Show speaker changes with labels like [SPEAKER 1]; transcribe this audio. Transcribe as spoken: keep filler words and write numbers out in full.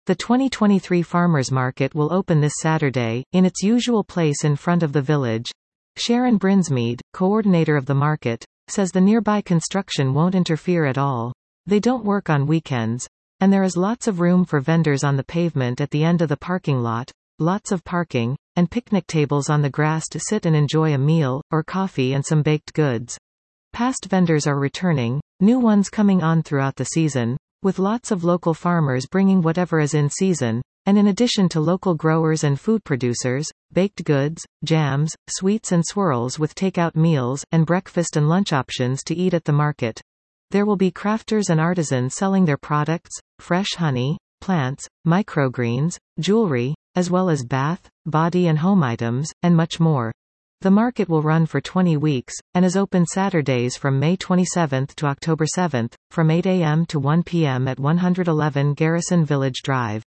[SPEAKER 1] The twenty twenty-three Farmers Market will open this Saturday, in its usual place in front of the village. Sharon Brinsmead, coordinator of the market, says the nearby construction won't interfere at all. They don't work on weekends. And there is lots of room for vendors on the pavement at the end of the parking lot, lots of parking, and picnic tables on the grass to sit and enjoy a meal, or coffee and some baked goods. Past vendors are returning, new ones coming on throughout the season, with lots of local farmers bringing whatever is in season, and in addition to local growers and food producers, baked goods, jams, sweets and swirls with takeout meals, and breakfast and lunch options to eat at the market. There will be crafters and artisans selling their products, fresh honey, plants, microgreens, jewelry, as well as bath, body and home items, and much more. The market will run for twenty weeks, and is open Saturdays from May twenty-seventh to October seventh, from eight a m to one p m at one eleven Garrison Village Drive.